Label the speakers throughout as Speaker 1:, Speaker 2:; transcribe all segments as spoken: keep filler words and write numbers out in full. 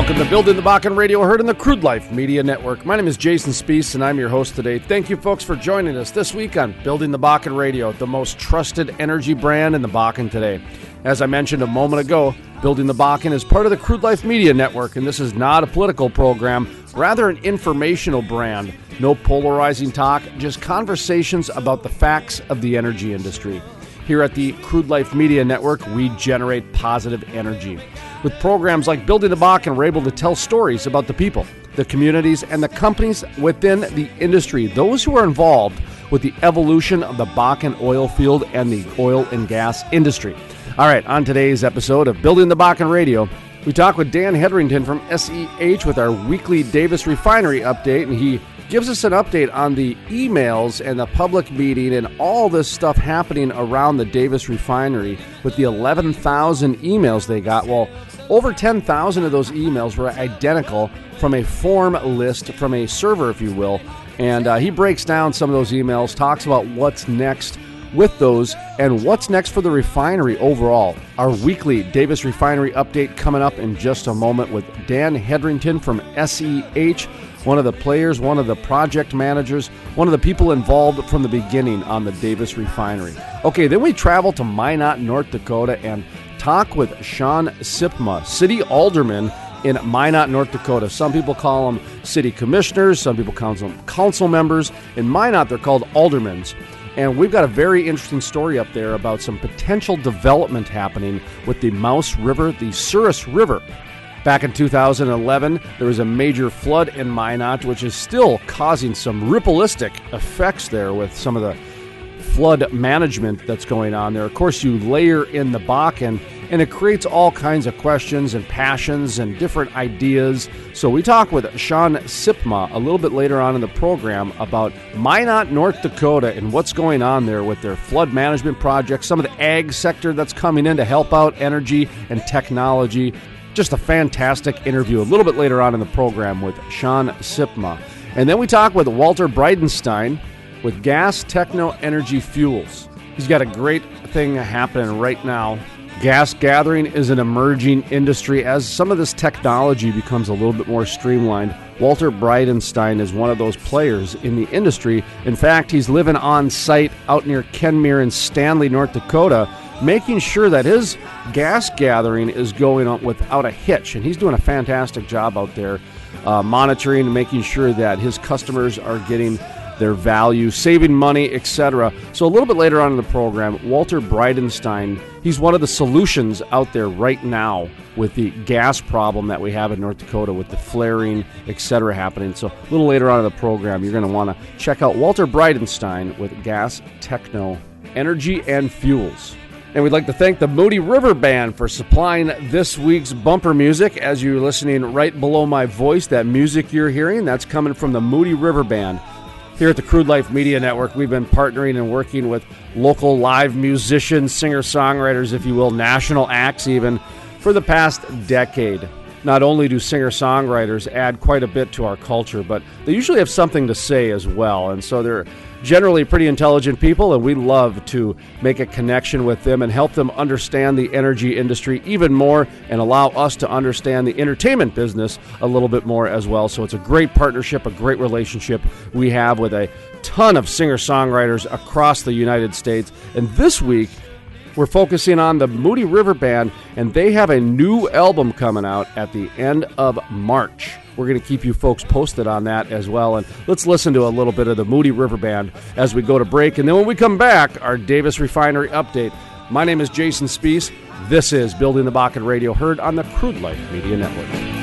Speaker 1: Welcome to Building the Bakken Radio Herd in the Crude Life Media Network. My name is Jason Spiess, and I'm your host today. Thank you, folks, for joining us this week on Building the Bakken Radio, the most trusted energy brand in the Bakken today. As I mentioned a moment ago, Building the Bakken is part of the Crude Life Media Network, and this is not a political program, rather an informational brand. No polarizing talk, just conversations about the facts of the energy industry. Here at the Crude Life Media Network, we generate positive energy. With programs like Building the Bakken, we're able to tell stories about the people, the communities, and the companies within the industry, those who are involved with the evolution of the Bakken oil field and the oil and gas industry. All right, on today's episode of Building the Bakken Radio, we talk with Dan Hedrington from S E H with our weekly Davis Refinery update, and he gives us an update on the emails and the public meeting and all this stuff happening around the Davis Refinery with the eleven thousand emails they got. Well, over ten thousand of those emails were identical from a form list, from a server, if you will. And uh, he breaks down some of those emails, talks about what's next with those and what's next for the refinery overall. Our weekly Davis Refinery update coming up in just a moment with Dan Hedrington from S E H, one of the players, one of the project managers, one of the people involved from the beginning on the Davis Refinery. Okay, then we travel to Minot, North Dakota, and talk with Sean Sipma, city alderman in Minot, North Dakota. Some people call them city commissioners, some people call them council members. In Minot, they're called aldermans. And we've got a very interesting story up there about some potential development happening with the Mouse River, the Souris River. Back in two thousand eleven, there was a major flood in Minot, which is still causing some rippleistic effects there with some of the flood management that's going on there. Of course, you layer in the Bakken, and it creates all kinds of questions and passions and different ideas. So we talk with Sean Sipma a little bit later on in the program about Minot, North Dakota, and what's going on there with their flood management projects, some of the ag sector that's coming in to help out energy and technology. Just a fantastic interview a little bit later on in the program with Sean Sipma. And then we talk with Walter Bridenstine with Gas Techno Energy Fuels. He's got a great thing happening right now. Gas gathering is an emerging industry as some of this technology becomes a little bit more streamlined. Walter Bridenstine is one of those players in the industry. In fact, he's living on site out near Kenmere in Stanley, North Dakota, making sure that his gas gathering is going on without a hitch. And he's doing a fantastic job out there, uh, monitoring and making sure that his customers are getting their value, saving money, et cetera. So a little bit later on in the program, Walter Bridenstine, he's one of the solutions out there right now with the gas problem that we have in North Dakota with the flaring, et cetera happening. So a little later on in the program, you're going to want to check out Walter Bridenstine with Gas Techno Energy and Fuels. And we'd like to thank the Moody River Band for supplying this week's bumper music. As you're listening right below my voice, that music you're hearing, that's coming from the Moody River Band. Here at the Crude Life Media Network, we've been partnering and working with local live musicians, singer-songwriters, if you will, national acts even, for the past decade. Not only do singer-songwriters add quite a bit to our culture, but they usually have something to say as well. And so they're generally pretty intelligent people, and we love to make a connection with them and help them understand the energy industry even more and allow us to understand the entertainment business a little bit more as well. So it's a great partnership, a great relationship we have with a ton of singer-songwriters across the United States. And this week, we're focusing on the Moody River Band, and they have a new album coming out at the end of March. We're going to keep you folks posted on that as well. And let's listen to a little bit of the Moody River Band as we go to break. And then when we come back, our Davis Refinery update. My name is Jason Spiess. This is Building the Bakken Radio, heard on the Crude Life Media Network.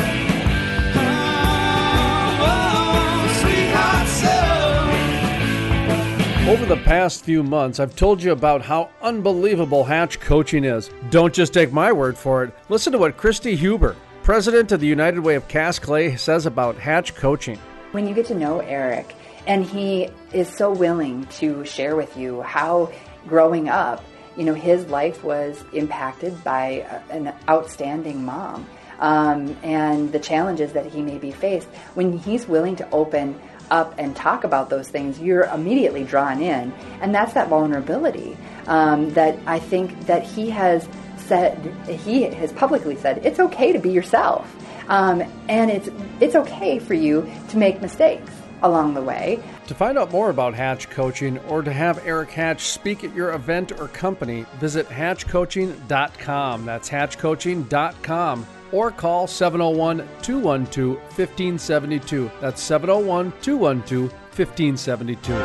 Speaker 1: Over the past few months, I've told you about how unbelievable Hatch coaching is. Don't just take my word for it. Listen to what Christy Huber, president of the United Way of Cast Clay, says about Hatch coaching. When you get to know Eric, and he is so willing to share with you how growing up, you know, his life was impacted by an outstanding mom, um, and the challenges that he may be faced. When he's willing to open up and talk about those things, you're immediately drawn in, and that's that vulnerability um, that I think that he has said, he has publicly said, it's okay to be yourself.
Speaker 2: Um, and it's it's okay for you to make mistakes along the way.
Speaker 1: To find out more about Hatch Coaching or to have Eric Hatch speak at your event or company, visit hatch coaching dot com. That's hatch coaching dot com. Or call seven oh one, two one two, one five seven two. That's seven oh one, two one two, one five seven two.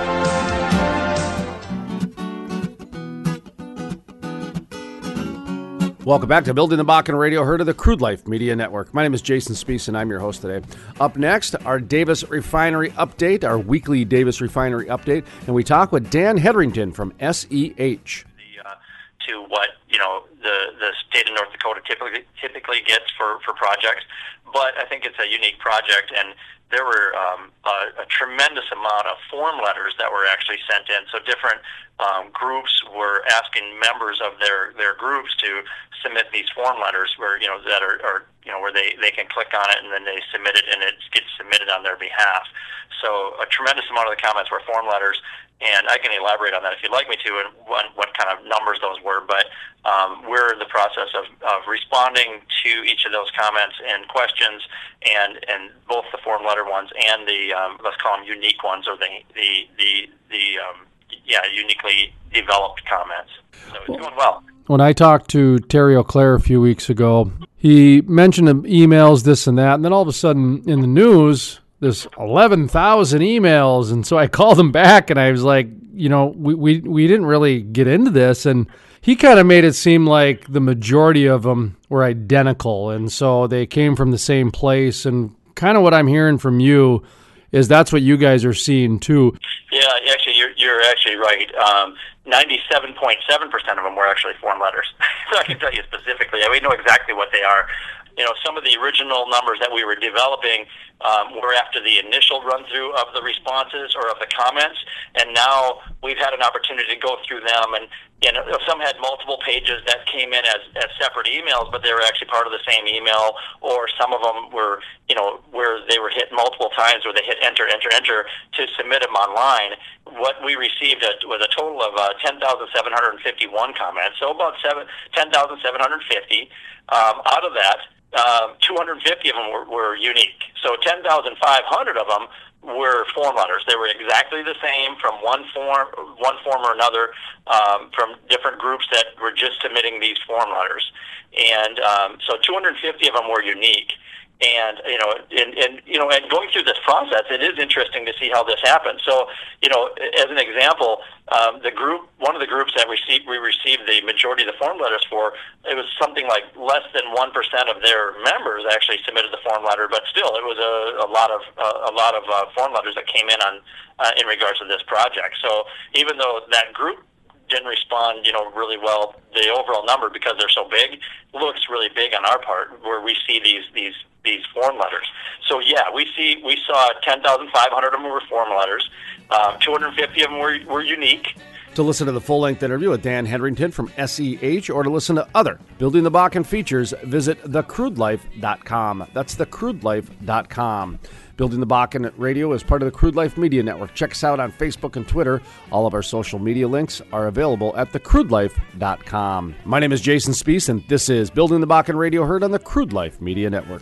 Speaker 1: Welcome back to Building the Bakken Radio, heard of the Crude Life Media Network. My name is Jason Spees, and I'm your host today. Up next, our Davis Refinery Update, our weekly Davis Refinery Update, and we talk with Dan Hedrington from S E H.
Speaker 3: The, uh, to what, you know, the, the state of North Dakota typically typically gets for, for projects, but I think it's a unique project, and there were um, a, a tremendous amount of form letters that were actually sent in. So different um, groups were asking members of their, their groups to submit these form letters, where you know that are, are you know where they, they can click on it and then they submit it and it gets submitted on their behalf. So a tremendous amount of the comments were form letters, and I can elaborate on that if you'd like me to, and what, what kind of numbers those were. But um, we're in the process of, of responding to each of those comments and questions, and, and both the form letter ones and the um, let's call them unique ones, or the the the, the um, yeah uniquely developed comments. So it's going well.
Speaker 1: When I talked to Terry O'Clair a few weeks ago, he mentioned emails, this and that, and then all of a sudden in the news, there's eleven thousand emails, and so I called him back, and I was like, you know, we, we, we didn't really get into this, and he kind of made it seem like the majority of them were identical, and so they came from the same place, and kind of what I'm hearing from you is that's what you guys are seeing too.
Speaker 3: Yeah, actually, you're, you're actually right. Um, ninety-seven point seven percent of them were actually form letters. So I can tell you specifically, we know exactly what they are. You know, some of the original numbers that we were developing um, were after the initial run-through of the responses or of the comments, and now we've had an opportunity to go through them, and you know, some had multiple pages that came in as, as separate emails, but they were actually part of the same email, or some of them were, you know, where they were hit multiple times, where they hit enter, enter, enter to submit them online. What we received was a total of uh, ten thousand seven hundred fifty-one comments, so about ten thousand seven hundred fifty. Um, out of that, Um, two hundred fifty of them were, were unique. So ten thousand five hundred of them were form letters. They were exactly the same from one form, one form or another, um, from different groups that were just submitting these form letters. And um, so two hundred fifty of them were unique. And you know, and, and you know, and going through this process, it is interesting to see how this happens. So, you know, as an example, um, the group, one of the groups that received, we received the majority of the form letters for, it was something like less than one percent of their members actually submitted the form letter, but still, it was a, a lot of uh, a lot of uh, form letters that came in on uh, in regards to this project. So, even though that group didn't respond, you know, really well, the overall number, because they're so big, looks really big on our part, where we see these these. these form letters. So yeah, we see we saw ten thousand five hundred of them were form letters. Um, two hundred fifty of them were, were unique.
Speaker 1: To listen to the full-length interview with Dan Hedrington from S E H, or to listen to other Building the Bakken features, visit the crude life dot com. That's the crude life dot com. Building the Bakken Radio is part of the Crude Life Media Network. Check us out on Facebook and Twitter. All of our social media links are available at the crude life dot com. My name is Jason Spees, and this is Building the Bakken Radio, heard on the Crude Life Media Network.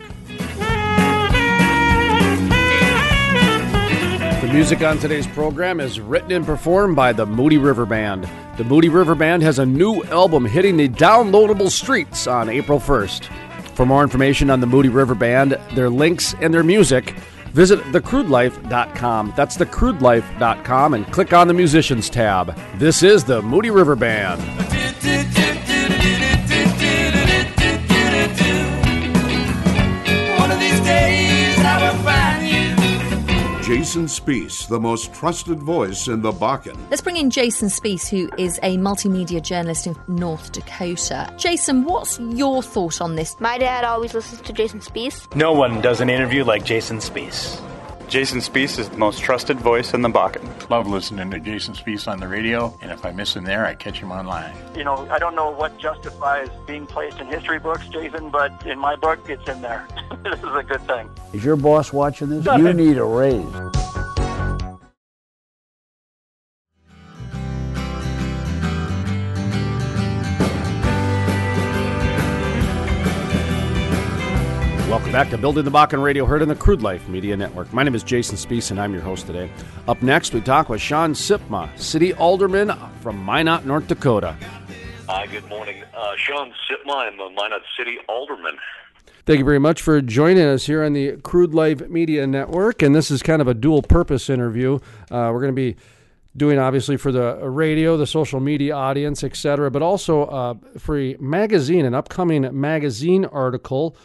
Speaker 1: The music on today's program is written and performed by the Moody River Band. The Moody River Band has a new album hitting the downloadable streets on April first. For more information on the Moody River Band, their links, and their music, visit the crude life dot com. That's the crude life dot com, and click on the Musicians tab. This is the Moody River Band.
Speaker 4: One of these days I will find you.
Speaker 5: Jason Spees, the most trusted voice in the Bakken.
Speaker 6: Let's bring in Jason Spees, who is a multimedia journalist in North Dakota. Jason, what's your thought on this?
Speaker 7: My dad always listens to Jason Spees.
Speaker 8: No one does an interview like Jason Spees.
Speaker 9: Jason Spees is the most trusted voice in the Bakken.
Speaker 10: Love listening to Jason Spees on the radio, and if I miss him there, I catch him online.
Speaker 11: You know, I don't know what justifies being placed in history books, Jason, but in my book, it's in there. This is a good thing.
Speaker 12: Is your boss watching this? You need a raise.
Speaker 1: Welcome back to Building the Bakken Radio, heard on the Crude Life Media Network. My name is Jason Spees, and I'm your host today. Up next, we talk with Sean Sipma, City Alderman from Minot, North Dakota.
Speaker 13: Hi, good morning. Uh, Sean Sipma, I'm a Minot City Alderman.
Speaker 1: Thank you very much for joining us here on the Crude Life Media Network, and this is kind of a dual-purpose interview. Uh, we're going to be doing, obviously, for the radio, the social media audience, et cetera, but also uh, for a magazine, an upcoming magazine article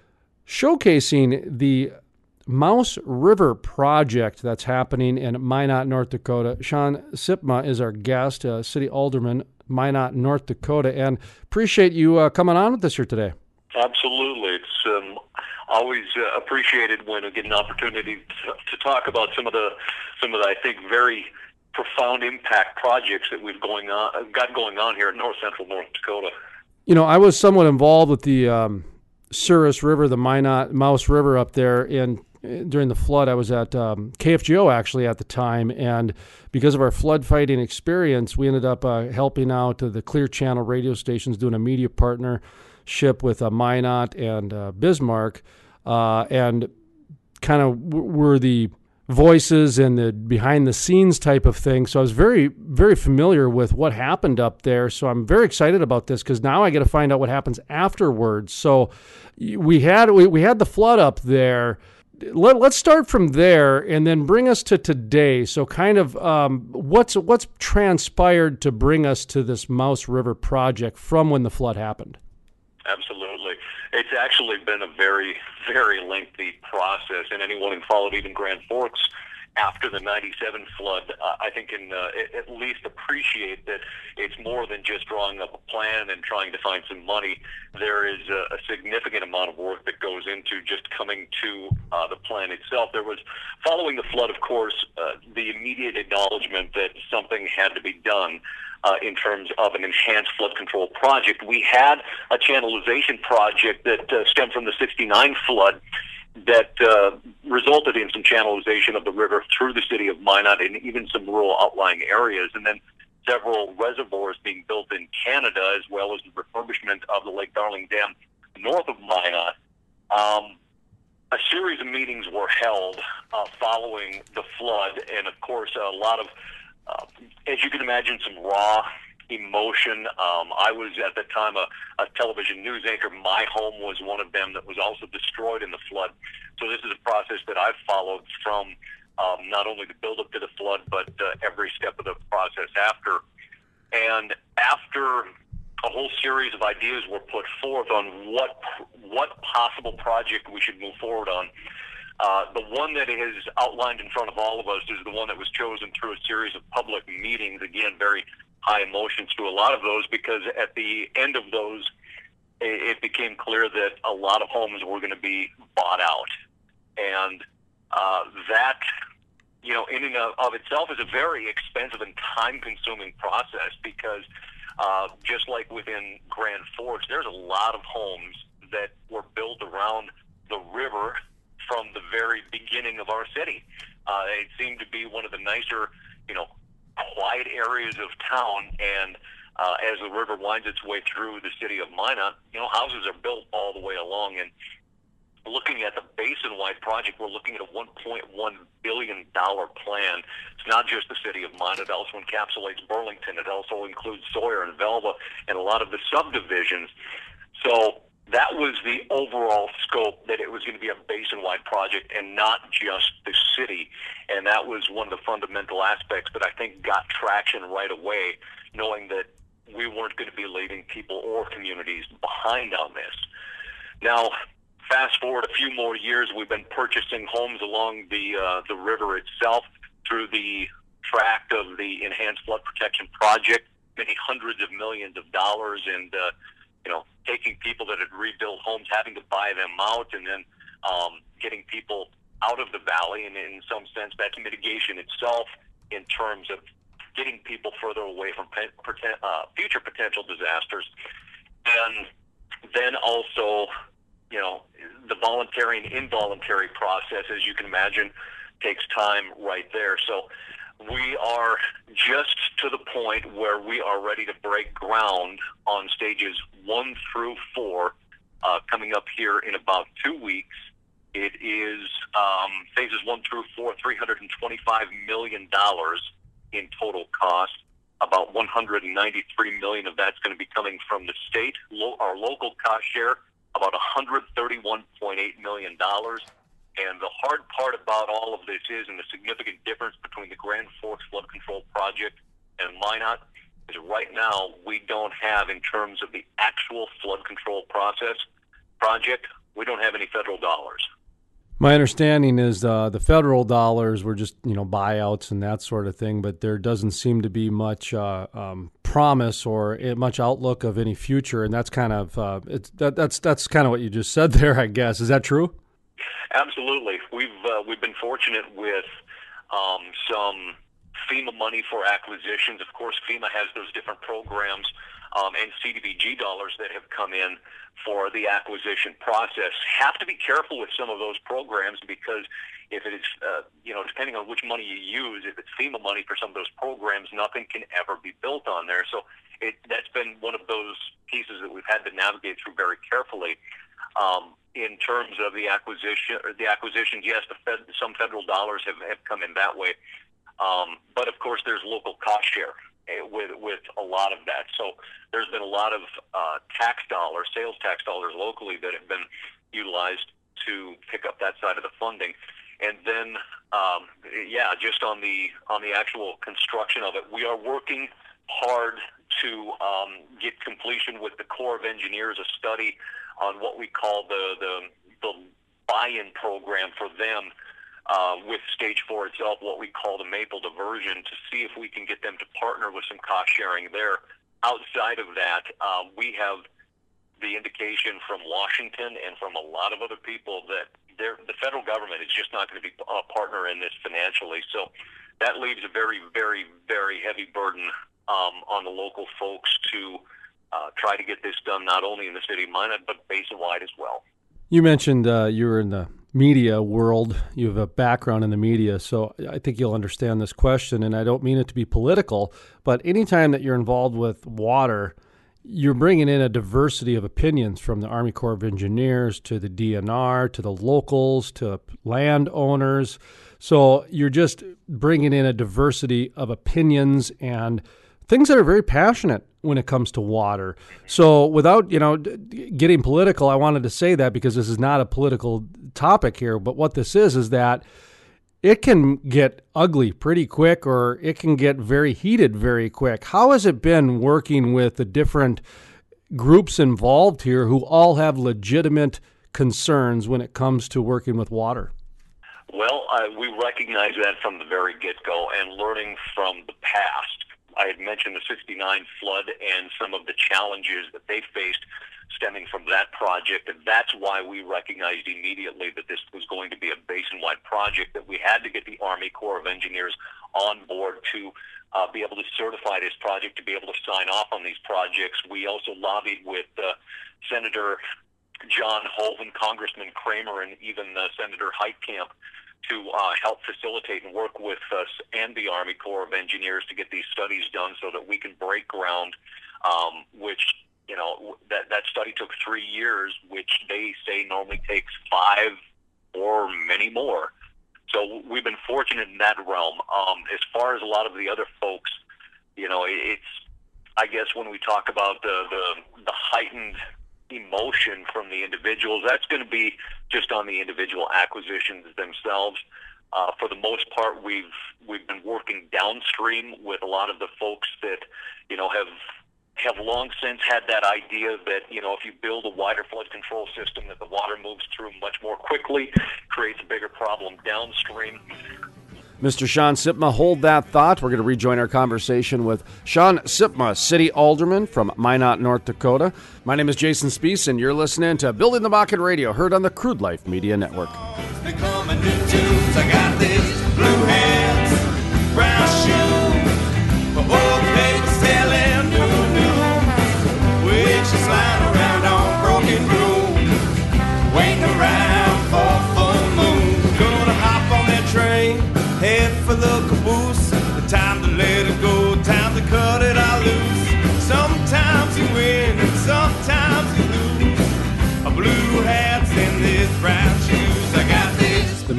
Speaker 1: showcasing the Mouse River project that's happening in Minot, North Dakota. Sean Sipma is our guest, uh, City Alderman, Minot, North Dakota, and appreciate you uh, coming on with us here today.
Speaker 13: Absolutely. It's um, always uh, appreciated when I get an opportunity to, to talk about some of the, some of the, I think, very profound impact projects that we've going on, got going on here in North Central North Dakota.
Speaker 1: You know, I was somewhat involved with the um, Souris River, the Minot Mouse River up there in during the flood. I was at um, K F G O actually at the time, and because of our flood fighting experience, we ended up uh, helping out uh, the Clear Channel radio stations, doing a media partnership with uh, Minot and uh, Bismarck, uh, and kind of w- were the voices and the behind the scenes type of thing. So I was very, very familiar with what happened up there. So I'm very excited about this because now I get to find out what happens afterwards. So we had we, we had the flood up there. Let, let's start from there and then bring us to today. So kind of um, what's what's transpired to bring us to this Mouse River project from when the flood happened?
Speaker 13: Absolutely. It's actually been a very, very lengthy process, and anyone who followed even Grand Forks after the ninety-seven flood, uh, I think can uh, at least appreciate that it's more than just drawing up a plan and trying to find some money. There is a, a significant amount of work that goes into just coming to uh, the plan itself. There was, following the flood, of course, uh, the immediate acknowledgement that something had to be done uh, in terms of an enhanced flood control project. We had a channelization project that uh, stemmed from the sixty-nine flood that uh, resulted in some channelization of the river through the city of Minot and even some rural outlying areas, and then several reservoirs being built in Canada, as well as the refurbishment of the Lake Darling Dam north of Minot. Um, a series of meetings were held uh, following the flood, and of course a lot of, uh, as you can imagine, some raw emotion. Um, I was at the time a, a television news anchor. My home was one of them that was also destroyed in the flood. So this is a process that I've followed from um, not only the build up to the flood, but uh, every step of the process after. And after a whole series of ideas were put forth on what what possible project we should move forward on, uh, the one that is outlined in front of all of us is the one that was chosen through a series of public meetings. Again, very high emotions to a lot of those, because at the end of those, it became clear that a lot of homes were going to be bought out. And uh, that, you know, in and of itself is a very expensive and time-consuming process, because uh, just like within Grand Forks, there's a lot of homes that were built around the river from the very beginning of our city. Uh, it seemed to be one of the nicer, you know, quiet areas of town, and uh, as the river winds its way through the city of Minot, you know, houses are built all the way along. And looking at the basin-wide project, we're looking at a one point one billion dollars plan. It's not just the city of Minot. It also encapsulates Burlington. It also includes Sawyer and Velva and a lot of the subdivisions. So that was the overall scope, that it was going to be a basin-wide project and not just the city. And that was one of the fundamental aspects that I think got traction right away, knowing that we weren't going to be leaving people or communities behind on this. Now, fast forward a few more years, we've been purchasing homes along the uh, the river itself through the tract of the Enhanced Flood Protection Project, many hundreds of millions of dollars, and uh, you know, taking people that had rebuilt homes, having to buy them out, and then um, getting people out of the valley. And in some sense, that's mitigation itself in terms of getting people further away from pe- pretend, uh, future potential disasters. And then also, you know, the voluntary and involuntary process, as you can imagine, takes time right there. So we are just to the point where we are ready to break ground on stages one through four uh, coming up here in about two weeks. It is um, phases one through four, three hundred twenty-five million dollars in total cost. About one hundred ninety-three million dollars of that's going to be coming from the state. Lo- our local cost share, about one hundred thirty-one point eight million dollars. And the hard part about all of this is, and the significant difference between the Grand Forks Flood Control Project and Minot, is right now we don't have, in terms of the actual flood control process project, we don't have any federal dollars.
Speaker 1: My understanding is uh, the federal dollars were just, you know, buyouts and that sort of thing, but there doesn't seem to be much uh, um, promise or much outlook of any future, and that's kind of uh, it's that, that's that's kind of what you just said there, I guess. Is that true?
Speaker 13: Absolutely. We've uh, we've been fortunate with um, some FEMA money for acquisitions. Of course, FEMA has those different programs um, and C D B G dollars that have come in for the acquisition process. Have to be careful with some of those programs because if it is, uh, you know, depending on which money you use, if it's FEMA money for some of those programs, nothing can ever be built on there. So it, that's been one of those pieces that we've had to navigate through very carefully. Um, in terms of the acquisition, or the acquisitions, yes, the fed, some federal dollars have, have come in that way. Um, but of course, there's local cost share with with a lot of that. So there's been a lot of uh, tax dollars, sales tax dollars locally that have been utilized to pick up that side of the funding. And then, um, yeah, just on the on the actual construction of it, we are working hard to um, get completion with the Corps of Engineers, a study on what we call the the, the buy-in program for them. Uh, with Stage four itself, what we call the Maple Diversion, to see if we can get them to partner with some cost sharing there. Outside of that, uh, we have the indication from Washington and from a lot of other people that the federal government is just not going to be a partner in this financially. So that leaves a very, very, very heavy burden um, on the local folks to uh, try to get this done not only in the city of Minot, but basin-wide as well. You mentioned uh, you were in the media world. You have a background in the media, so I think you'll understand this question, and I don't mean it to be political, but anytime that you're involved with water, you're bringing in a diversity of opinions from the Army Corps of Engineers to the D N R to the locals to landowners. So you're just bringing in a diversity of opinions and things that are very passionate when it comes to water. So without, you know, getting political, I wanted to say that because this is not a political topic here, but what this is is that it can get ugly pretty quick or it can get very heated very quick. How has it been working with the different groups involved here who all have legitimate concerns when it comes to working with water? Well, uh, we recognize that from the very get-go and learning from the past. I had mentioned the sixty-nine flood and some of the challenges that they faced stemming from that project, and that's why we recognized immediately that this was going to be a basin-wide project, that we had to get the Army Corps of Engineers on board to uh, be able to certify this project, to be able to sign off on these projects. We also lobbied with uh, Senator John Hoeven, Congressman Kramer, and even uh, Senator Heitkamp to uh, help facilitate and work with us and the Army Corps of Engineers to get these studies done so that we can break ground, um, which, you know, that, that study took three years, which they say normally takes five or many more. So we've been fortunate in that realm. Um, as far as a lot of the other folks, you know, it's, I guess when we talk about the, the, the heightened emotion from the individuals, that's going to be just on the individual acquisitions themselves. Uh, for the most part, we've we've been working downstream with a lot of the folks that, you know, have have long since had that idea that, you know, if you build a wider flood control system, that the water moves through much more quickly, creates a bigger problem downstream. Mister Sean Sipma, hold that thought. We're going to rejoin our conversation with Sean Sipma, City Alderman from Minot, North Dakota. My name is Jason Spiess, and you're listening to Building the Bakken Radio, heard on the Crude Life Media Network.
Speaker 4: I got these blue hands, brown shoes, but old neighbors telling new news. We just lying around on broken room, waiting around for full moon. Gonna hop on that train, head for the caboose. The time to let it go, time to cut it all loose. Sometimes you win and sometimes you lose. A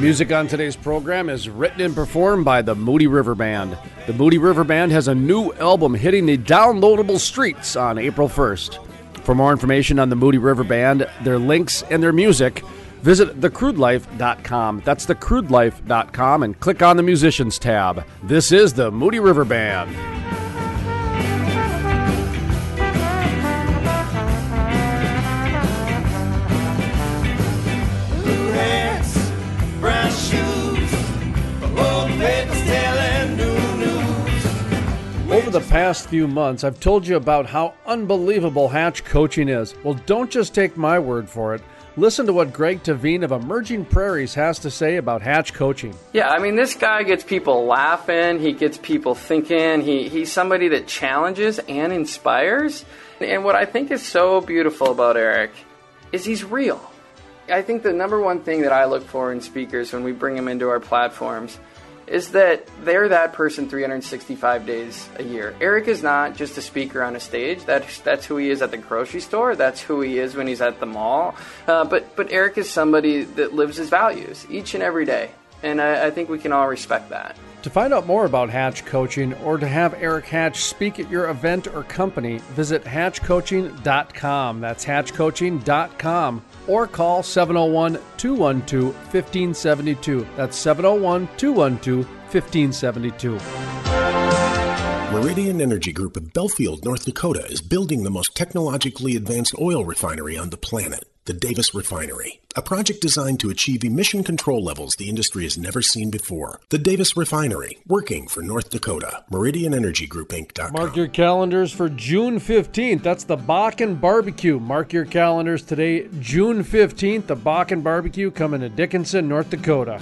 Speaker 1: Music on today's program is written and performed by the Moody River Band. The Moody River Band has a new album hitting the downloadable streets on April first. For more information on the Moody River Band, their links, and their music, visit the crude life dot com. That's the crude life dot com and click on the Musicians tab. This is the Moody River Band. Over the past few months, I've told you about how unbelievable Hatch coaching is. Well, don't just take my word for it. Listen to what Greg Tavine of Emerging Prairies has to say about Hatch coaching.
Speaker 14: Yeah, I mean, this guy gets people laughing. He gets people thinking. He, he's somebody that challenges and inspires. And what I think is so beautiful about Eric is he's real. I think the number one thing that I look for in speakers when we bring them into our platforms is that they're that person three hundred sixty-five days a year. Eric is not just a speaker on a stage. That's that's who he is at the grocery store. That's who he is when he's at the mall. Uh, but but Eric is somebody that lives his values each and every day. And I, I think we can all respect that.
Speaker 1: To find out more about Hatch Coaching or to have Eric Hatch speak at your event or company, visit hatch coaching dot com. That's hatch coaching dot com. Or call seven oh one, two one two, one five seven two. That's seven oh one, two one two, one five seven two.
Speaker 15: Meridian Energy Group of Belfield, North Dakota is building the most technologically advanced oil refinery on the planet, the Davis Refinery, a project designed to achieve emission control levels the industry has never seen before. The Davis Refinery, working for North Dakota. Meridian Energy Group Inc dot com.
Speaker 1: Mark your calendars for June fifteenth. That's the Bakken Barbecue. Mark your calendars today, June fifteenth, the Bakken Barbecue coming to Dickinson, North Dakota.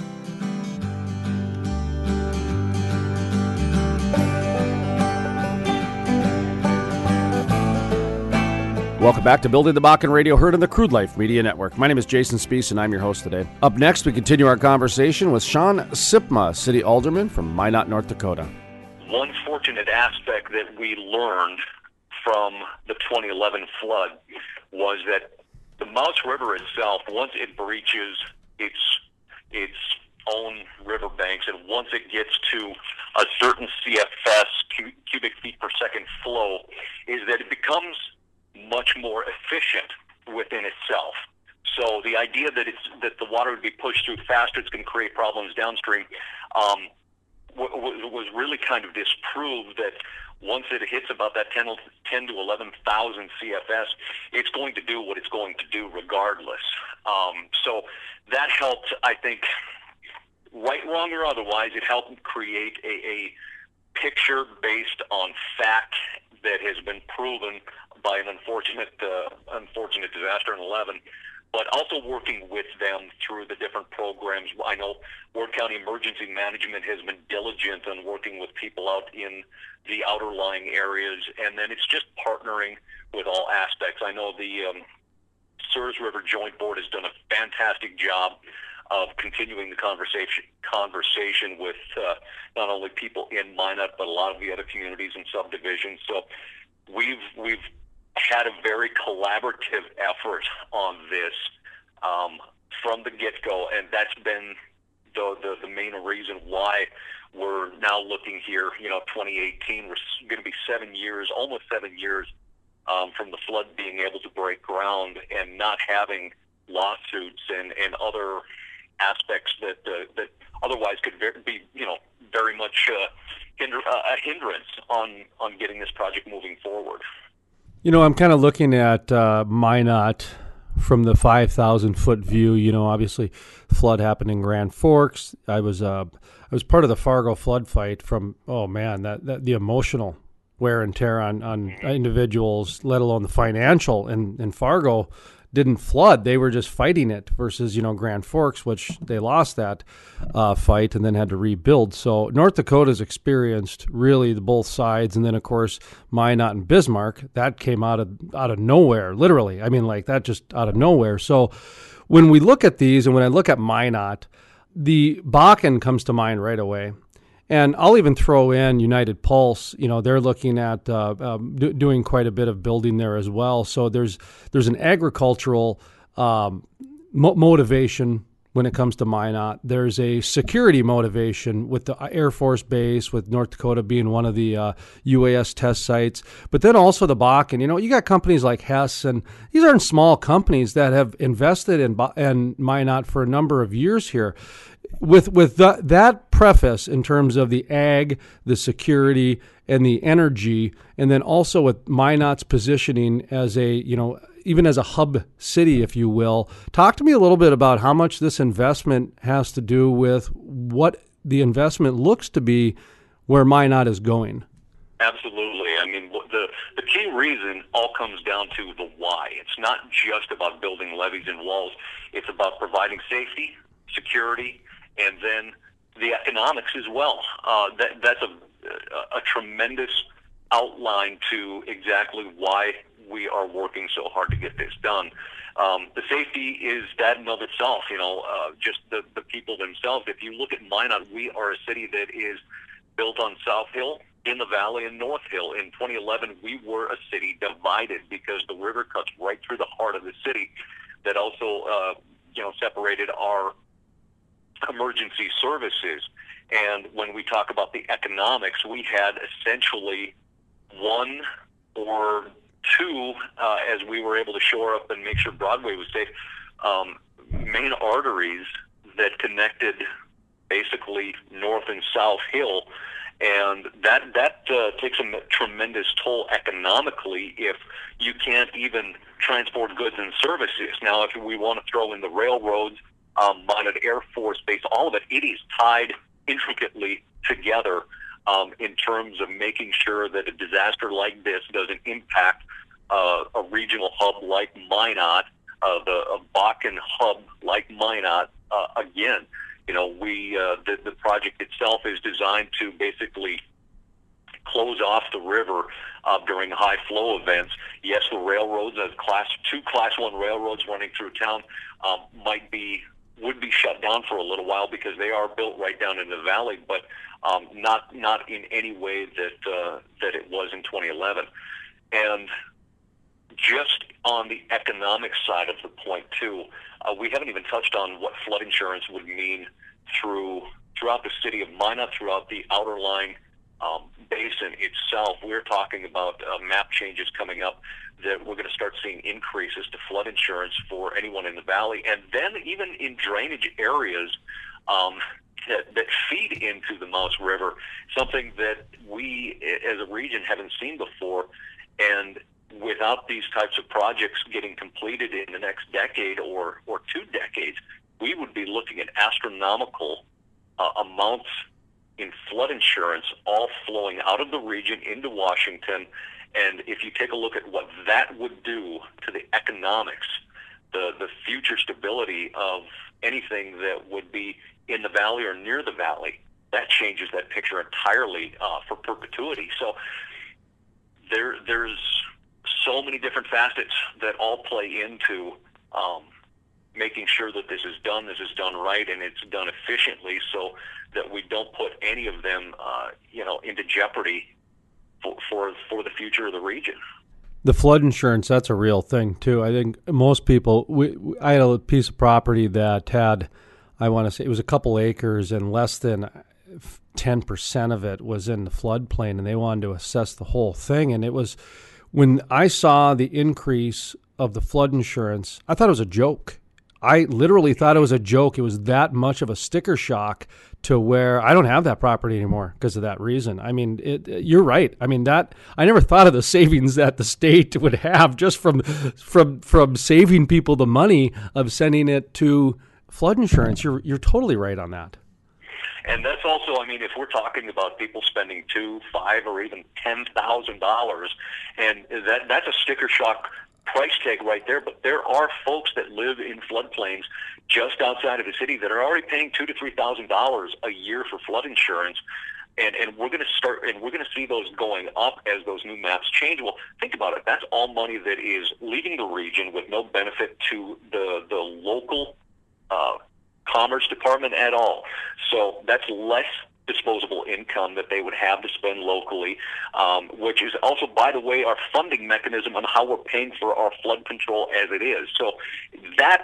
Speaker 1: Welcome back to Building the Bakken Radio, heard on the Crude Life Media Network. My name is Jason Spees, and I'm your host today. Up next, we continue our conversation with Sean Sipma, City Alderman from Minot, North Dakota.
Speaker 13: One fortunate aspect that we learned from the twenty eleven flood was that the Mouse River itself, once it breaches its its own riverbanks, and once it gets to a certain C F S, cubic feet per second flow, is that it becomes much more efficient within itself. So the idea that it's that the water would be pushed through faster, it's going to create problems downstream, um, w- w- was really kind of disproved. That once it hits about that ten, ten to eleven thousand C F S, it's going to do what it's going to do regardless. Um, so that helped, I think, right, wrong, or otherwise, it helped create a, a picture based on fact that has been proven by an unfortunate uh, unfortunate disaster in eleven, but also working with them through the different programs. I know Ward County Emergency Management has been diligent on working with people out in the outer lying areas, and then it's just partnering with all aspects. I know the um, Sears River Joint Board has done a fantastic job of continuing the conversation conversation with uh, not only people in Minot, but a lot of the other communities and subdivisions. So we've we've had a very collaborative effort on this um, from the get-go, and that's been the, the the main reason why we're now looking here. You know, twenty eighteen, we're going to be seven years, almost seven years um, from the flood being able to break ground and not having lawsuits and, and other aspects that uh, that otherwise could be, you know, very much uh, hinder, uh, a hindrance on on getting this project moving forward.
Speaker 1: You know, I'm kind of looking at uh, Minot from the five thousand foot view. You know, obviously, flood happened in Grand Forks. I was uh, I was part of the Fargo flood fight. From oh man, that, that the emotional wear and tear on, on individuals, let alone the financial. And in Fargo, didn't flood. They were just fighting it versus, you know, Grand Forks, which they lost that uh, fight and then had to rebuild. So North Dakota's experienced really the both sides. And then, of course, Minot and Bismarck, that came out of out of nowhere, literally. I mean, like that just out of nowhere. So when we look at these and when I look at Minot, the Bakken comes to mind right away. And I'll even throw in United Pulse. You know, they're looking at uh, um, do, doing quite a bit of building there as well. So there's there's an agricultural um, mo- motivation when it comes to Minot. There's a security motivation with the Air Force Base, with North Dakota being one of the uh, U A S test sites, but then also the Bakken. You know, you got companies like Hess, and these aren't small companies that have invested in, in Minot for a number of years here. With with the, that preface in terms of the ag, the security, and the energy, and then also with Minot's positioning as a, you know, even as a hub city, if you will. Talk to me a little bit about how much this investment has to do with what the investment looks to be, where Minot is going.
Speaker 13: Absolutely. I mean, the the key reason all comes down to the why. It's not just about building levees and walls. It's about providing safety, security, and then the economics as well. Uh, that that's a a tremendous outline to exactly why we are working so hard to get this done. Um, the safety is that in of itself, you know, uh, just the, the people themselves. If you look at Minot, we are a city that is built on South Hill, in the Valley, and North Hill. In twenty eleven, we were a city divided because the river cuts right through the heart of the city. That also, uh, you know, separated our emergency services. And when we talk about the economics, we had essentially one or two, uh, as we were able to shore up and make sure Broadway was safe, um, main arteries that connected basically North and South Hill. And that that uh, takes a tremendous toll economically if you can't even transport goods and services. Now, if we want to throw in the railroads, um, Minot Air Force Base, all of it, it is tied intricately together um, in terms of making sure that a disaster like this doesn't impact uh, a regional hub like Minot, uh, the a Bakken hub like Minot. Uh, again, you know, we uh, the, the project itself is designed to basically close off the river uh, during high flow events. Yes, the railroads, as class two class one railroads running through town, um, might be would be shut down for a little while because they are built right down in the valley, but um, not not in any way that uh, that it was in twenty eleven. And just on the economic side of the point too, uh, we haven't even touched on what flood insurance would mean through throughout the city of Minot, throughout the outer line um, basin itself. We're talking about uh, map changes coming up that we're going to start seeing increases to flood insurance for anyone in the valley, and then even in drainage areas um, that, that feed into the Mouse River, something that we as a region haven't seen before. And without these types of projects getting completed in the next decade or, or two decades, we would be looking at astronomical uh, amounts in flood insurance all flowing out of the region into Washington. And if you take a look at what that would do to the economics, the, the future stability of anything that would be in the valley or near the valley, that changes that picture entirely uh, for perpetuity. So there, there's so many different facets that all play into um, making sure that this is done, this is done right, and it's done efficiently so that we don't put any of them, uh, you know, into jeopardy For, for for the future of the region.
Speaker 1: The flood insurance, that's a real thing too. I think most people, we, I had a piece of property that had, I want to say, it was a couple acres and less than ten percent of it was in the floodplain, and they wanted to assess the whole thing. And it was, when I saw the increase of the flood insurance, I thought it was a joke. I literally thought it was a joke. It was that much of a sticker shock to where I don't have that property anymore because of that reason. I mean, it, you're right. I mean, that I never thought of the savings that the state would have just from from from saving people the money of sending it to flood insurance. You're you're totally right on that.
Speaker 13: And that's also, I mean, if we're talking about people spending two, five, or even ten thousand dollars, and that that's a sticker shock price tag right there. But there are folks that live in floodplains just outside of the city that are already paying two to three thousand dollars a year for flood insurance, and and we're going to start, and we're going to see those going up as those new maps change. Well, think about it. That's all money that is leaving the region with no benefit to the the local uh, commerce department at all. So that's less disposable income that they would have to spend locally, um, which is also, by the way, our funding mechanism on how we're paying for our flood control as it is. So that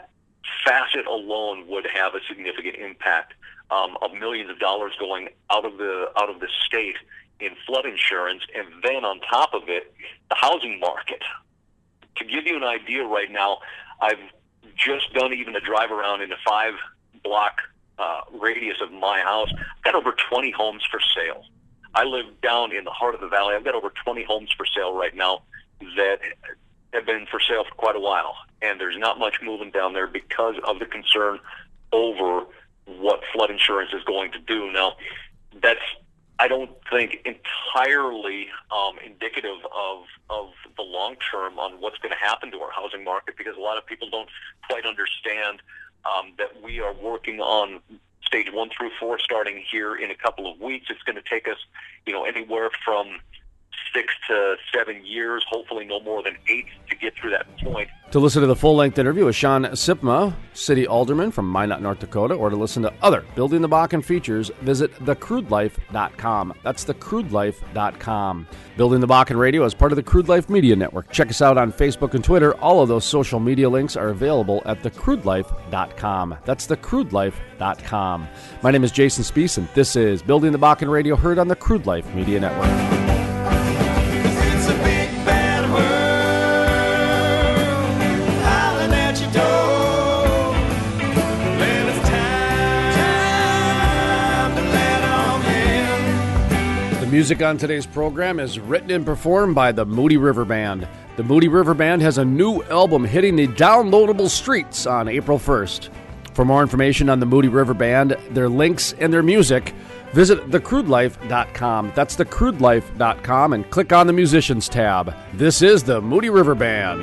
Speaker 13: facet alone would have a significant impact um, of millions of dollars going out of the out of the state in flood insurance, and then on top of it, the housing market. To give you an idea right now, I've just done even a drive around in a five block uh, radius of my house. I've got over twenty homes for sale. I live down in the heart of the valley. I've got over twenty homes for sale right now that have been for sale for quite a while. And there's not much moving down there because of the concern over what flood insurance is going to do. Now, that's, I don't think, entirely um, indicative of, of the long term on what's going to happen to our housing market, because a lot of people don't quite understand um, that we are working on stage one through four starting here in a couple of weeks. It's going to take us, you know, anywhere from six to seven years, hopefully no more than eight, to get through that point.
Speaker 1: To listen to the full-length interview with Sean Sipma, City Alderman from Minot, North Dakota, or to listen to other Building the Bakken features, visit the crude life dot com. That's the crude life dot com. Building the Bakken Radio is part of the Crude Life Media Network. Check us out on Facebook and Twitter. All of those social media links are available at the crude life dot com. That's the crude life dot com. My name is Jason Spees, and this is Building the Bakken Radio, heard on the Crude Life Media Network. Music on today's program is written and performed by the Moody River Band. The Moody River Band has a new album hitting the downloadable streets on April first. For more information on the Moody River Band, their links, and their music, visit the crude life dot com. That's the crude life dot com, and click on the Musicians tab. This is the Moody River Band.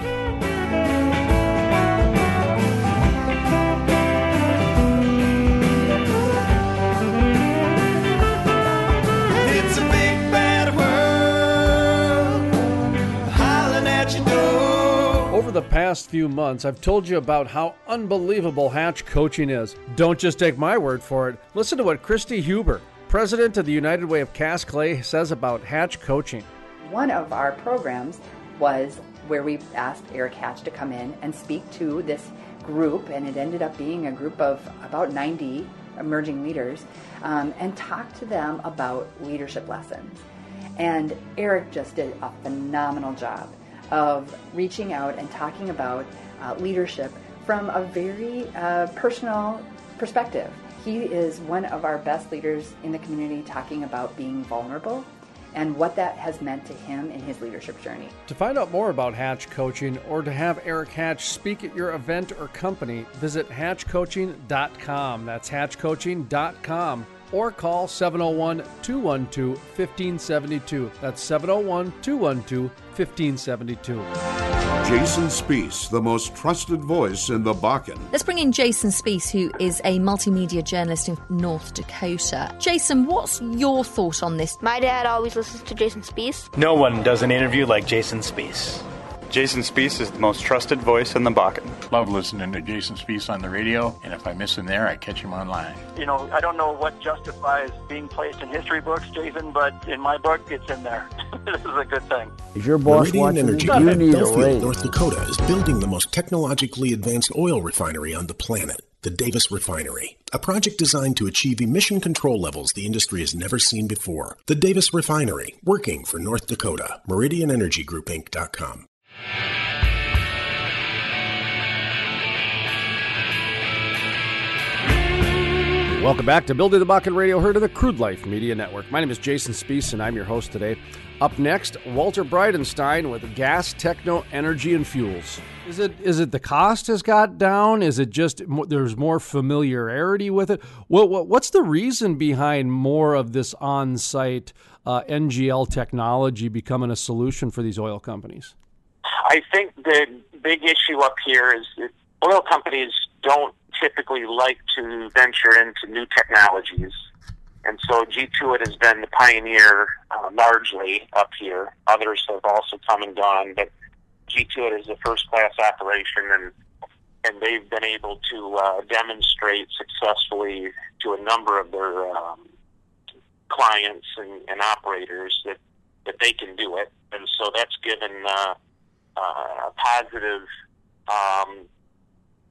Speaker 1: Over the past few months, I've told you about how unbelievable Hatch Coaching is. Don't just take my word for it. Listen to what Christy Huber, president of the United Way of Cast Clay, says about Hatch Coaching.
Speaker 2: One of our programs was where we asked Eric Hatch to come in and speak to this group, and it ended up being a group of about ninety emerging leaders, um, and talk to them about leadership lessons. And Eric just did a phenomenal job of reaching out and talking about uh, leadership from a very uh, personal perspective. He is one of our best leaders in the community, talking about being vulnerable and what that has meant to him in his leadership journey.
Speaker 1: To find out more about Hatch Coaching or to have Eric Hatch speak at your event or company, visit hatch coaching dot com. That's hatch coaching dot com. Or call seven oh one, two one two, one five seven two. That's seven oh one, two one two, one five seven two.
Speaker 5: Jason Spees, the most trusted voice in the Bakken.
Speaker 6: Let's bring in Jason Spees, who is a multimedia journalist in North Dakota. Jason, what's your thought on this?
Speaker 7: My dad always listens to Jason Spees.
Speaker 8: No one does an interview like Jason Spees.
Speaker 9: Jason Spees is the most trusted voice in the Bakken.
Speaker 10: Love listening to Jason Spees on the radio, and if I miss him there, I catch him online.
Speaker 11: You know, I don't know what justifies being placed in history books, Jason, but in my book, it's in there. This is a good thing.
Speaker 12: Is your boss
Speaker 15: Meridian
Speaker 12: watching
Speaker 15: Energy
Speaker 12: this? You
Speaker 15: Group,
Speaker 12: need a
Speaker 15: Belfield,
Speaker 12: raise.
Speaker 15: North Dakota is building the most technologically advanced oil refinery on the planet, the Davis Refinery. A project designed to achieve emission control levels the industry has never seen before. The Davis Refinery, working for North Dakota. Meridian Energy Group Inc dot com.
Speaker 1: Welcome back to Building the Bakken Radio, heard of the Crude Life Media Network. My name is Jason Spees, and I'm your host today. Up next, Walter Bridenstine with Gas Techno Energy and Fuels. Is it is it the cost has got down? Is it just mo- there's more familiarity with it? What, what what's the reason behind more of this on-site uh, N G L technology becoming a solution for these oil companies?
Speaker 16: I think the big issue up here is that oil companies don't typically like to venture into new technologies. And so G Tuit has been the pioneer uh, largely up here. Others have also come and gone, but G Tuit is a first-class operation, and and they've been able to uh, demonstrate successfully to a number of their um, clients and, and operators that, that they can do it. And so that's given uh, uh, a positive um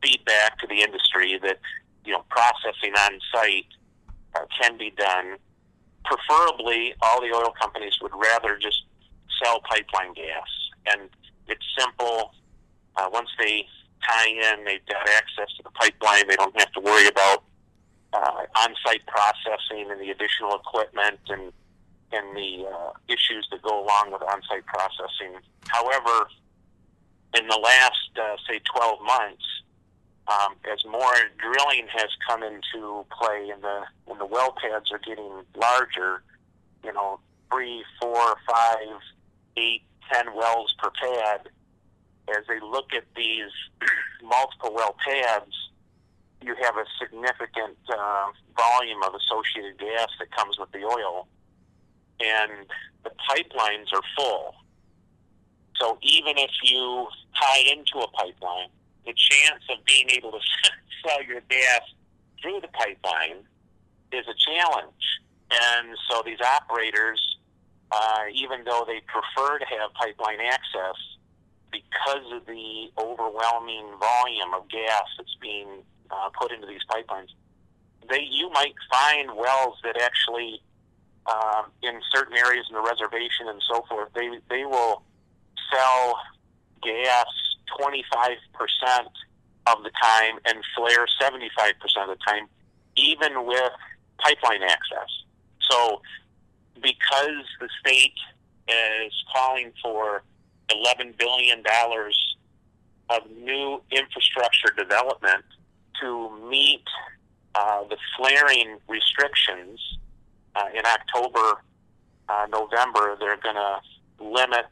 Speaker 16: feedback to the industry that, you know, processing on site uh, can be done. Preferably, all the oil companies would rather just sell pipeline gas. And it's simple. Uh, once they tie in, they've got access to the pipeline. They don't have to worry about uh, on-site processing and the additional equipment and and the uh, issues that go along with on-site processing. However, in the last, uh, say, twelve months, um, as more drilling has come into play and the and the well pads are getting larger, you know, three, four, five, eight, ten wells per pad, as they look at these multiple well pads, you have a significant uh, volume of associated gas that comes with the oil, and the pipelines are full. So even if you tie into a pipeline, the chance of being able to sell your gas through the pipeline is a challenge. And so these operators, uh, even though they prefer to have pipeline access, because of the overwhelming volume of gas that's being uh, put into these pipelines, they you might find wells that actually, uh, in certain areas in the reservation and so forth, they they will sell gas twenty-five percent of the time and flare seventy-five percent of the time, even with pipeline access. So because the state is calling for eleven billion dollars of new infrastructure development to meet uh, the flaring restrictions, uh, in October, uh, November, they're going to limit,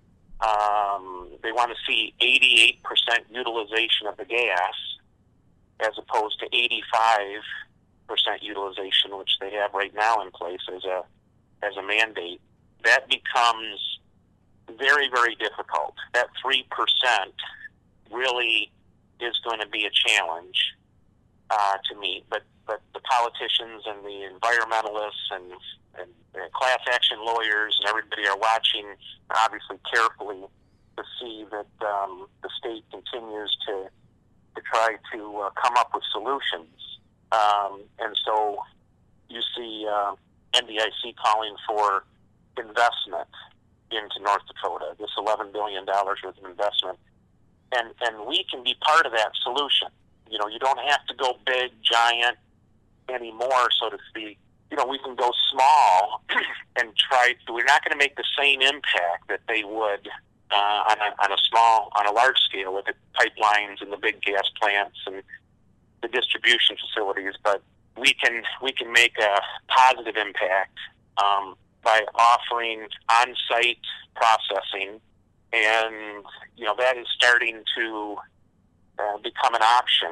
Speaker 16: um, they want to see eighty-eight percent utilization of the gas as opposed to eighty-five percent utilization, which they have right now in place as a as a mandate. That becomes very, very difficult. That three percent really is going to be a challenge uh, to meet. But, but the politicians and the environmentalists and, and, and class action lawyers and everybody are watching, obviously, carefully to see that um, the state continues to to try to uh, come up with solutions. Um, and so you see uh, N D I C calling for investment into North Dakota, this eleven billion dollars worth of investment. And and we can be part of that solution. You know, you don't have to go big, giant anymore, so to speak. You know, we can go small and try to, we're not going to make the same impact that they would uh, on, a, on a small, on a large scale with the pipelines and the big gas plants and the distribution facilities, but we can, we can make a positive impact um, by offering on-site processing, and you know that is starting to uh, become an option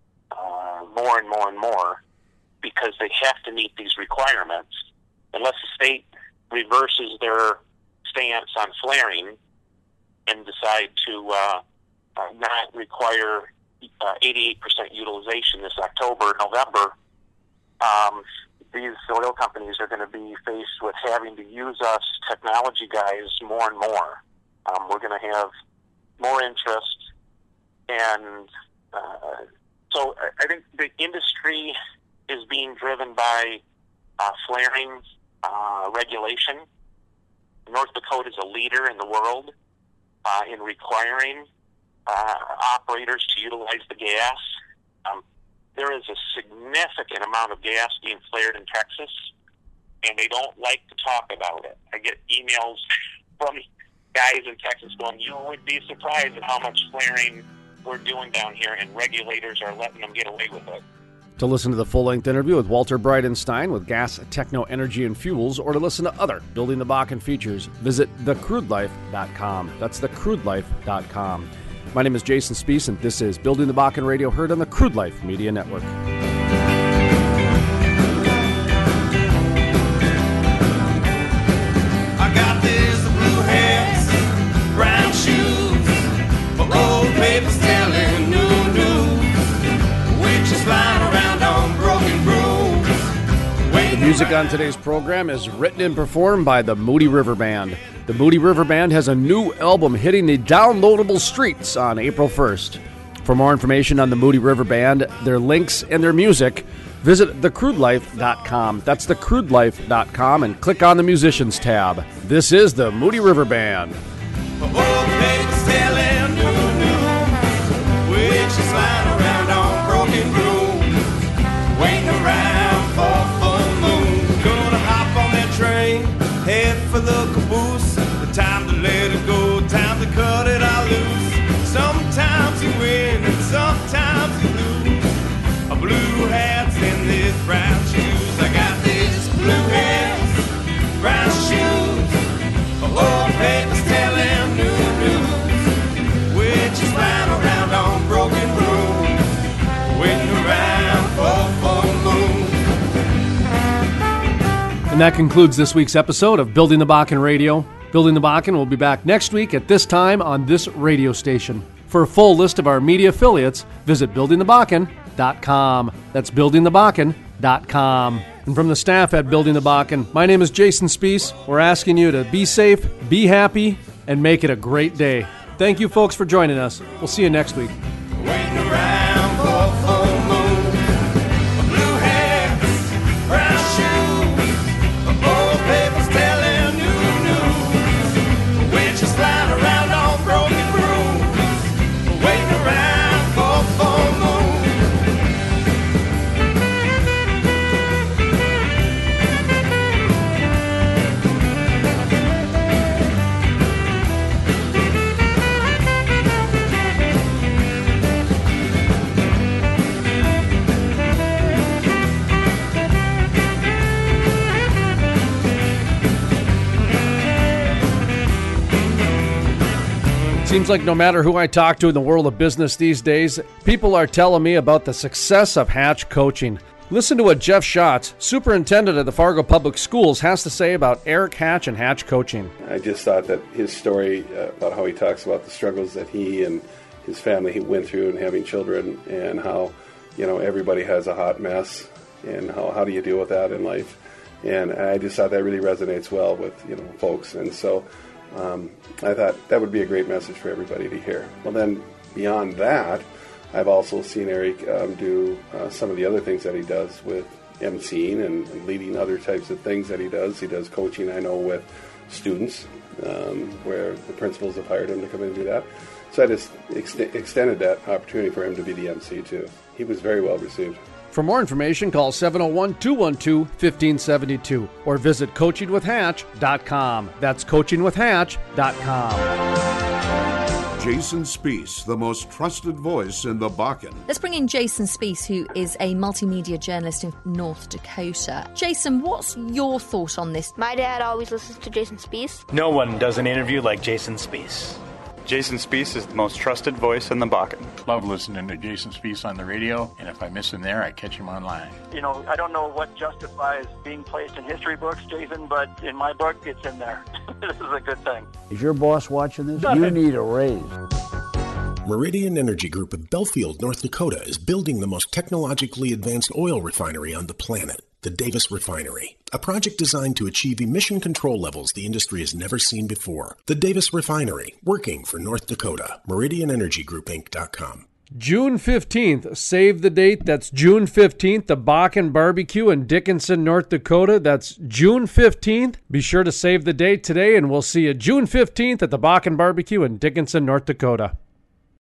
Speaker 16: uh, more and more and more because they have to meet these requirements. Unless the state reverses their stance on flaring and decide to uh, uh, not require uh, eighty-eight percent utilization this October, November, um, these oil companies are going to be faced with having to use us technology guys more and more. Um, we're going to have more interest, and uh, so I think the industry is being driven by uh, flaring uh, regulation. North Dakota is a leader in the world uh, in requiring uh, operators to utilize the gas. Um, There is a significant amount of gas being flared in Texas, and they don't like to talk about it. I get emails from guys in Texas going, you would be surprised at how much flaring we're doing down here, and regulators are letting them get away with it.
Speaker 1: To listen to the full-length interview with Walter Bridenstine with Gas, Techno, Energy, and Fuels, or to listen to other Building the Bakken features, visit the crude life dot com. That's the crude life dot com. My name is Jason Spiess, and this is Building the Bakken Radio, heard on the Crude Life Media Network.
Speaker 4: I got this blue hats, brown shoes, but old papers telling new news. Witches flying around on broken brooms.
Speaker 1: The music on today's program is written and performed by the Moody River Band. The Moody River Band has a new album hitting the downloadable streets on April first. For more information on the Moody River Band, their links, and their music, visit the crude life dot com. That's the crude life dot com, and click on the Musicians tab. This is the Moody River Band.
Speaker 4: Head for the caboose, the time to let it go, time to cut it all loose. Sometimes you win and sometimes you lose. A blue hat's in this brown shoes. I got these blue hats, brown shoes. Old papers telling new news. Witches flying around on broken brooms, waiting around for full moon.
Speaker 1: And that concludes this week's episode of Building the Bakken Radio. Building the Bakken will be back next week at this time on this radio station. For a full list of our media affiliates, visit building the bakken dot com. That's building the bakken dot com. And from the staff at Building the Bakken, my name is Jason Spees. We're asking you to be safe, be happy, and make it a great day. Thank you, folks, for joining us. We'll see you next week.
Speaker 4: Waiting around for full moon. Blue hats, brown shoes. Old papers telling new news. Witches flying around on broken brooms, waiting around for full moon.
Speaker 1: Seems like no matter who I talk to in the world of business these days, people are telling me about the success of Hatch coaching. Listen to what Jeff Schatz, superintendent of the Fargo Public Schools, has to say about Eric Hatch and Hatch coaching.
Speaker 17: I just thought that his story uh, about how he talks about the struggles that he and his family went through and having children, and how, you know, everybody has a hot mess, and how, how do you deal with that in life. And I just thought that really resonates well with, you know, folks. And so um, I thought that would be a great message for everybody to hear. Well, then beyond that, I've also seen Eric um, do uh, some of the other things that he does with emceeing and, and leading other types of things that he does. He does coaching, I know, with students, um, where the principals have hired him to come in and do that. So I just ex- extended that opportunity for him to be the M C, too. He was very well received.
Speaker 1: For more information, call seven oh one, two one two, one five seven two or visit coaching with hatch dot com. That's coaching with hatch dot com.
Speaker 5: Jason Spees, the most trusted voice in the Bakken.
Speaker 6: Let's bring in Jason Spees, who is a multimedia journalist in North Dakota. Jason, what's your thought on this?
Speaker 7: My dad always listens to Jason Spees.
Speaker 8: No one does an interview like Jason Spees.
Speaker 9: Jason Spees is the most trusted voice in the Bakken.
Speaker 10: Love listening to Jason Spees on the radio, and if I miss him there, I catch him online.
Speaker 11: You know, I don't know what justifies being placed in history books, Jason, but in my book, it's in there. This is a good thing.
Speaker 12: Is your boss watching this? You need a raise.
Speaker 15: Meridian Energy Group of Belfield, North Dakota is building the most technologically advanced oil refinery on the planet, the Davis Refinery, a project designed to achieve emission control levels the industry has never seen before. The Davis Refinery, working for North Dakota. Meridian Energy Group Inc dot com.
Speaker 1: June fifteenth, save the date. That's June fifteenth, the Bakken Barbecue in Dickinson, North Dakota. That's June fifteenth. Be sure to save the date today, and we'll see you June fifteenth at the Bakken Barbecue in Dickinson, North Dakota.